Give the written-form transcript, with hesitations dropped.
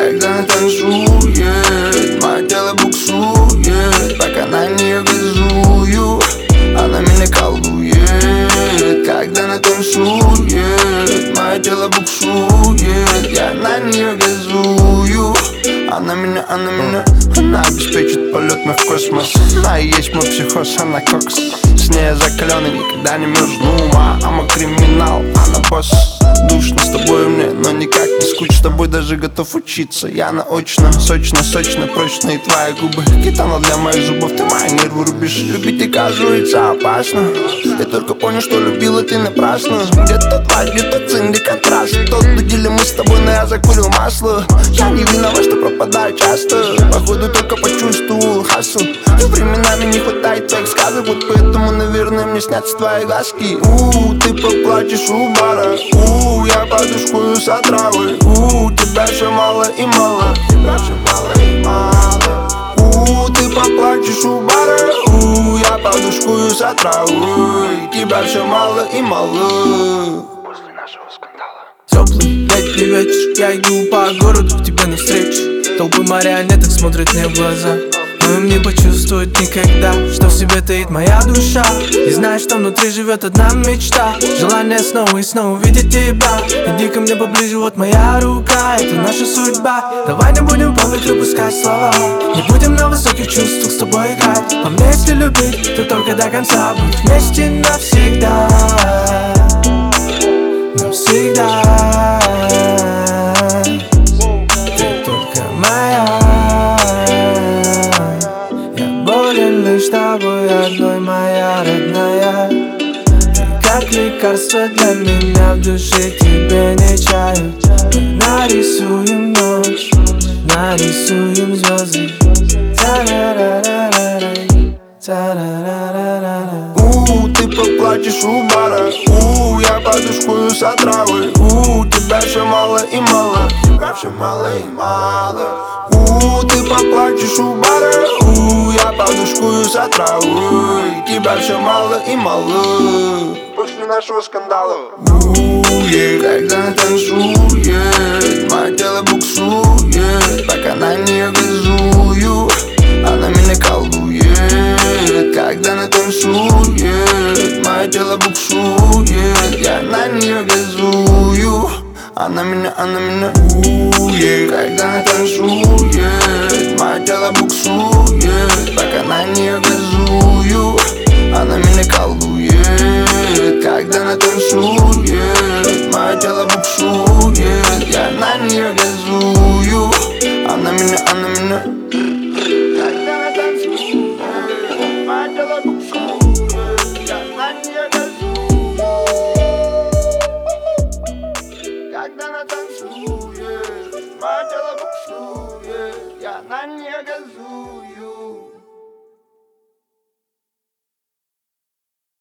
когда она танцует, мое тело буксует, пока на нее газую, она меня колдует. Когда она танцует, мое тело буксует, я на нее газую, она меня она обеспечит полет мой в космос. Она и есть мой психоз, она кокс. С ней я закаленный, никогда не мерзну. Мама криминал, она босс. Душно с тобой мне, но никак не скучно. С тобой даже готов учиться. Я наочно, сочно, прочно. И твои губы гитана для моих зубов. Ты мои нервы рубишь. Любить оказывается опасно. Я только понял, что любила ты напрасно. Где-то лайк, где-то цин, где контраст. Тот делили мы с тобой, но я закурил масло. Я не виноват, что пропадаю часто. Походу только почувствовал хасл. И временами не хватает твоих сказок. Вот поэтому, наверное, мне снятся твои глазки. Ты поплачешь у бара. Я подушкую с отравой. Тебя все мало и мало. Тебя все мало и мало. Ты поплачешь у бара. Я подушкую с отравой. Тебя все мало и мало. После нашего скандала. Теплый летний вечер, я иду по городу к тебе навстречу. Толпы марионеток смотрят мне в глаза, но им не почувствовать никогда, что в себе таит моя душа. И знаешь, что внутри живет одна мечта. Желание снова и снова увидеть тебя. Иди ко мне поближе, вот моя рука. Это наша судьба. Давай не будем повод выпускать слова. Не будем на высоких чувствах с тобой играть. А мне если любить, то только до конца. Быть вместе навсегда. Навсегда. Ты только моя. Лишь тобой одной, моя родная. Ты как лекарство для меня, в душе тебе не чаю. Мы нарисуем ночь, нарисуем звезды. Ты поплачешь у бара. Я подушкую с отравой. Тебя все мало и мало. Тебя все мало и мало. Ты поплачешь у бара. Я подушкую с отравой. Тебя все мало и мало. После нашего скандала. Когда она танцует, мое тело буксует, пока на нее газую, она меня колдует. Когда она танцует, мое тело буксует, я на нее газую, она меня Когда она танцует, мое тело буксует, пока на нее газую, она меня колдует. Когда она танцует, мое тело буксует, я на нее газую, она меня Когда она танцует, мое тело буксует, я на нее газую. Когда она танцует, мое тело буксует, я на нее газую.